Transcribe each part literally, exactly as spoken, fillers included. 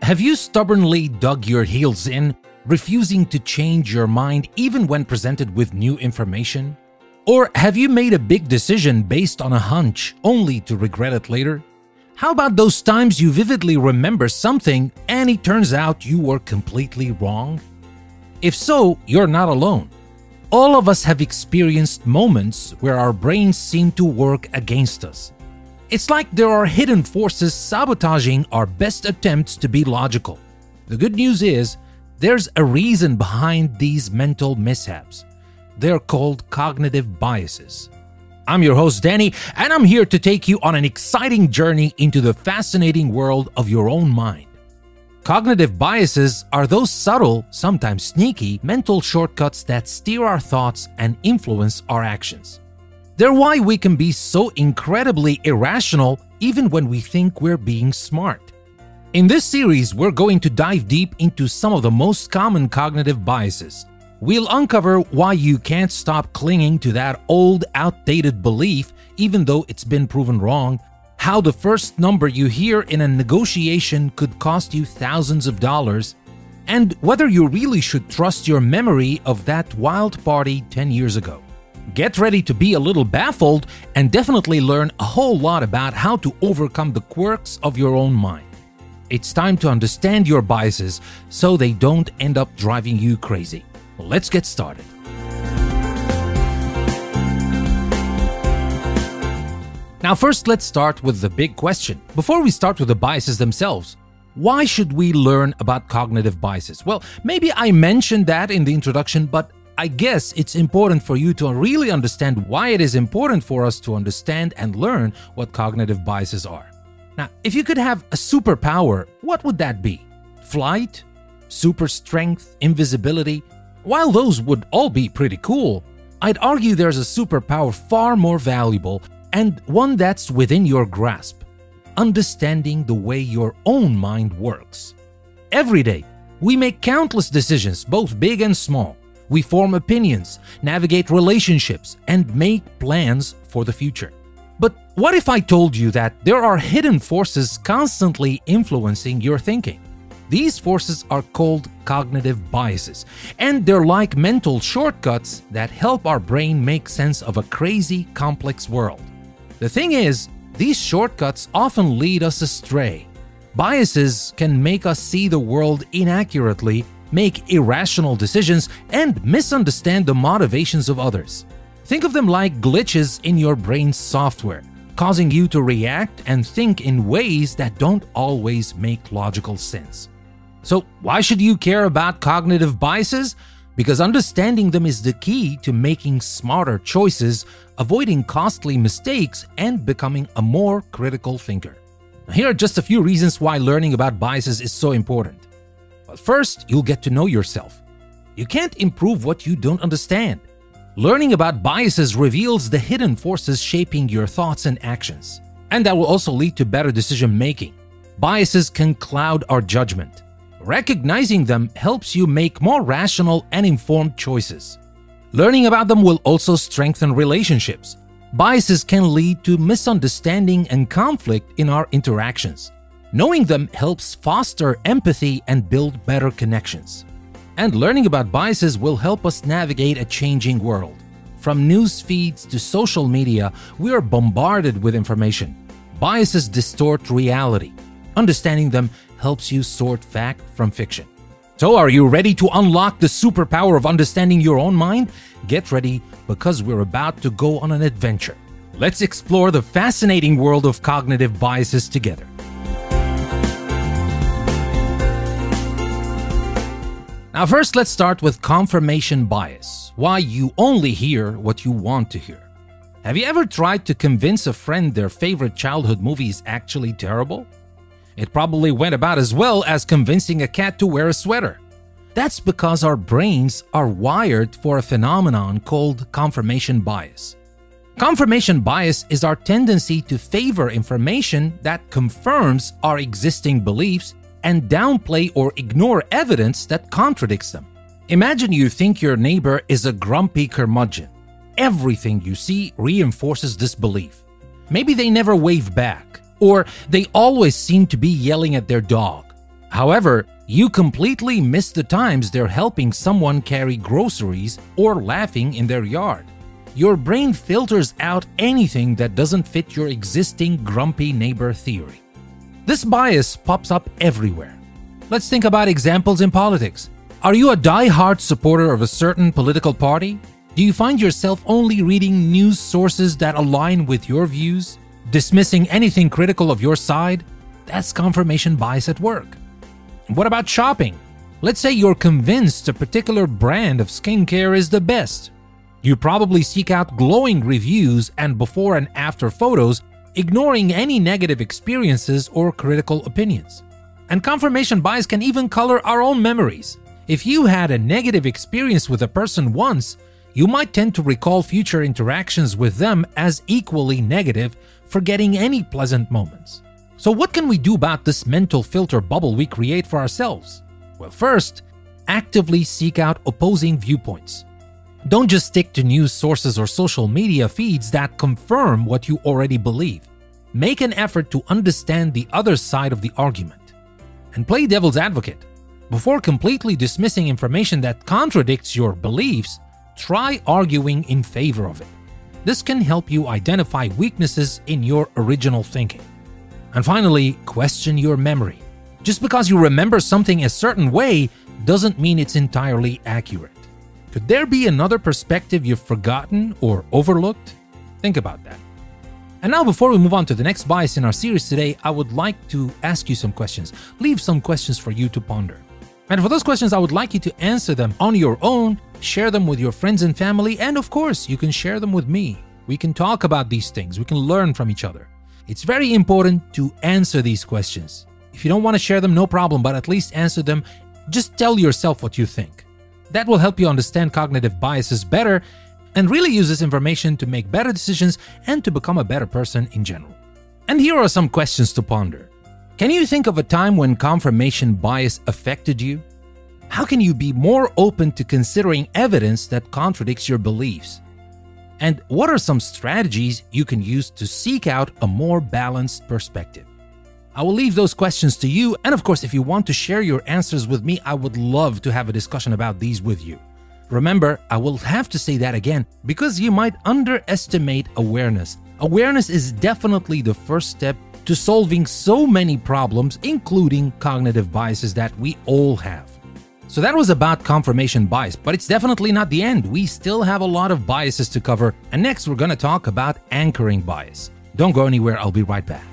Have you stubbornly dug your heels in, refusing to change your mind even when presented with new information? Or have you made a big decision based on a hunch only to regret it later? How about those times you vividly remember something and it turns out you were completely wrong? If so, you're not alone. All of us have experienced moments where our brains seem to work against us. It's like there are hidden forces sabotaging our best attempts to be logical. The good news is, there's a reason behind these mental mishaps. They're called cognitive biases. I'm your host, Danny, and I'm here to take you on an exciting journey into the fascinating world of your own mind. Cognitive biases are those subtle, sometimes sneaky, mental shortcuts that steer our thoughts and influence our actions. They're why we can be so incredibly irrational even when we think we're being smart. In this series, we're going to dive deep into some of the most common cognitive biases. We'll uncover why you can't stop clinging to that old, outdated belief even though it's been proven wrong, how the first number you hear in a negotiation could cost you thousands of dollars, and whether you really should trust your memory of that wild party ten years ago. Get ready to be a little baffled and definitely learn a whole lot about how to overcome the quirks of your own mind. It's time to understand your biases so they don't end up driving you crazy. Let's get started. Now first, let's start with the big question. Before we start with the biases themselves, why should we learn about cognitive biases? Well, maybe I mentioned that in the introduction, but I guess it's important for you to really understand why it is important for us to understand and learn what cognitive biases are. Now, if you could have a superpower, what would that be? Flight? Super strength? Invisibility? While those would all be pretty cool, I'd argue there's a superpower far more valuable and one that's within your grasp: understanding the way your own mind works. Every day, we make countless decisions, both big and small. We form opinions, navigate relationships, and make plans for the future. But what if I told you that there are hidden forces constantly influencing your thinking? These forces are called cognitive biases, and they're like mental shortcuts that help our brain make sense of a crazy, complex world. The thing is, these shortcuts often lead us astray. Biases can make us see the world inaccurately, make irrational decisions, and misunderstand the motivations of others. Think of them like glitches in your brain's software, causing you to react and think in ways that don't always make logical sense. So why should you care about cognitive biases? Because understanding them is the key to making smarter choices, avoiding costly mistakes, and becoming a more critical thinker. Now, here are just a few reasons why learning about biases is so important. But first, you'll get to know yourself. You can't improve what you don't understand. Learning about biases reveals the hidden forces shaping your thoughts and actions, and that will also lead to better decision making. Biases can cloud our judgment. Recognizing them helps you make more rational and informed choices. Learning about them will also strengthen relationships. Biases can lead to misunderstanding and conflict in our interactions. Knowing them helps foster empathy and build better connections. And learning about biases will help us navigate a changing world. From news feeds to social media, we are bombarded with information. Biases distort reality. Understanding them helps you sort fact from fiction. So are you ready to unlock the superpower of understanding your own mind? Get ready, because we're about to go on an adventure. Let's explore the fascinating world of cognitive biases together. Now first, let's start with confirmation bias, why you only hear what you want to hear. Have you ever tried to convince a friend their favorite childhood movie is actually terrible? It probably went about as well as convincing a cat to wear a sweater. That's because our brains are wired for a phenomenon called confirmation bias. Confirmation bias is our tendency to favor information that confirms our existing beliefs and downplay or ignore evidence that contradicts them. Imagine you think your neighbor is a grumpy curmudgeon. Everything you see reinforces this belief. Maybe they never wave back, or they always seem to be yelling at their dog. However, you completely miss the times they're helping someone carry groceries or laughing in their yard. Your brain filters out anything that doesn't fit your existing grumpy neighbor theory. This bias pops up everywhere. Let's think about examples in politics. Are you a die-hard supporter of a certain political party? Do you find yourself only reading news sources that align with your views, dismissing anything critical of your side? That's confirmation bias at work. What about shopping? Let's say you're convinced a particular brand of skincare is the best. You probably seek out glowing reviews and before and after photos, ignoring any negative experiences or critical opinions. And confirmation bias can even color our own memories. If you had a negative experience with a person once, you might tend to recall future interactions with them as equally negative, forgetting any pleasant moments. So what can we do about this mental filter bubble we create for ourselves? Well, first, actively seek out opposing viewpoints. Don't just stick to news sources or social media feeds that confirm what you already believe. Make an effort to understand the other side of the argument. And play devil's advocate. Before completely dismissing information that contradicts your beliefs, try arguing in favor of it. This can help you identify weaknesses in your original thinking. And finally, question your memory. Just because you remember something a certain way doesn't mean it's entirely accurate. Could there be another perspective you've forgotten or overlooked? Think about that. And now, before we move on to the next bias in our series today, I would like to ask you some questions. Leave some questions for you to ponder. And for those questions, I would like you to answer them on your own, share them with your friends and family, and of course, you can share them with me. We can talk about these things. We can learn from each other. It's very important to answer these questions. If you don't want to share them, no problem, but at least answer them. Just tell yourself what you think. That will help you understand cognitive biases better and really use this information to make better decisions and to become a better person in general. And here are some questions to ponder. Can you think of a time when confirmation bias affected you? How can you be more open to considering evidence that contradicts your beliefs? And what are some strategies you can use to seek out a more balanced perspective? I will leave those questions to you, and of course, if you want to share your answers with me, I would love to have a discussion about these with you. Remember, I will have to say that again because you might underestimate awareness. Awareness is definitely the first step to solving so many problems, including cognitive biases that we all have. So that was about confirmation bias, but it's definitely not the end. We still have a lot of biases to cover, and next we're going to talk about anchoring bias. Don't go anywhere, I'll be right back.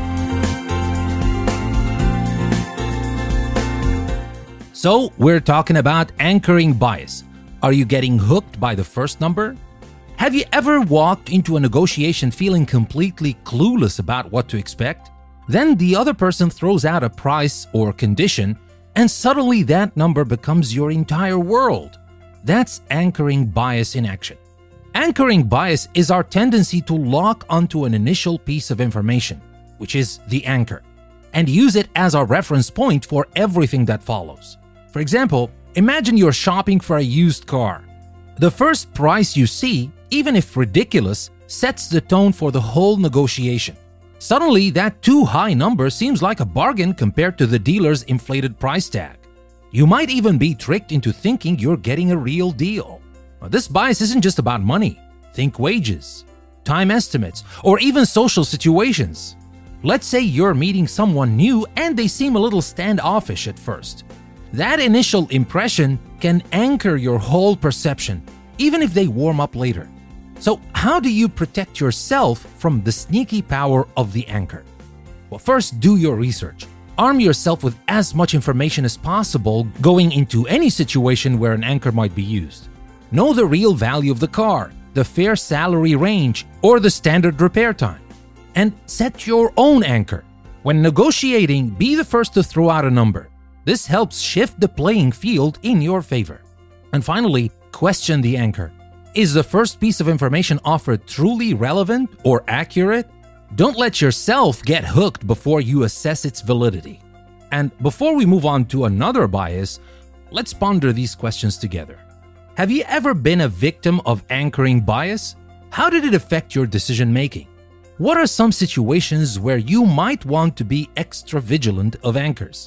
So we're talking about anchoring bias. Are you getting hooked by the first number? Have you ever walked into a negotiation feeling completely clueless about what to expect? Then the other person throws out a price or condition, and suddenly that number becomes your entire world. That's anchoring bias in action. Anchoring bias is our tendency to lock onto an initial piece of information, which is the anchor, and use it as our reference point for everything that follows. For example, imagine you're shopping for a used car. The first price you see, even if ridiculous, sets the tone for the whole negotiation. Suddenly, that too high number seems like a bargain compared to the dealer's inflated price tag. You might even be tricked into thinking you're getting a real deal. Now, this bias isn't just about money. Think wages, time estimates, or even social situations. Let's say you're meeting someone new and they seem a little standoffish at first. That initial impression can anchor your whole perception, even if they warm up later. So how do you protect yourself from the sneaky power of the anchor? Well, first, do your research. Arm yourself with as much information as possible going into any situation where an anchor might be used. Know the real value of the car, the fair salary range, or the standard repair time. And set your own anchor. When negotiating, be the first to throw out a number. This helps shift the playing field in your favor. And finally, question the anchor. Is the first piece of information offered truly relevant or accurate? Don't let yourself get hooked before you assess its validity. And before we move on to another bias, let's ponder these questions together. Have you ever been a victim of anchoring bias? How did it affect your decision making? What are some situations where you might want to be extra vigilant of anchors?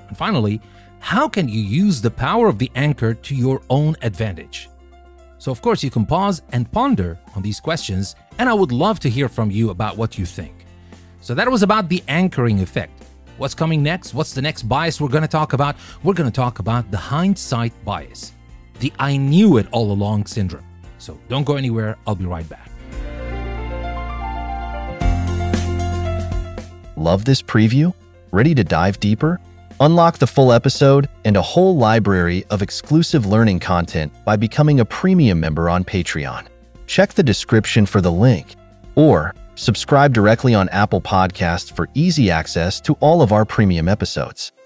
And finally, how can you use the power of the anchor to your own advantage? So of course, you can pause and ponder on these questions, and I would love to hear from you about what you think. So that was about the anchoring effect. What's coming next? What's the next bias we're going to talk about? We're going to talk about the hindsight bias, the I knew it all along syndrome. So don't go anywhere. I'll be right back. Love this preview? Ready to dive deeper? Unlock the full episode and a whole library of exclusive learning content by becoming a premium member on Patreon. Check the description for the link, or subscribe directly on Apple Podcasts for easy access to all of our premium episodes.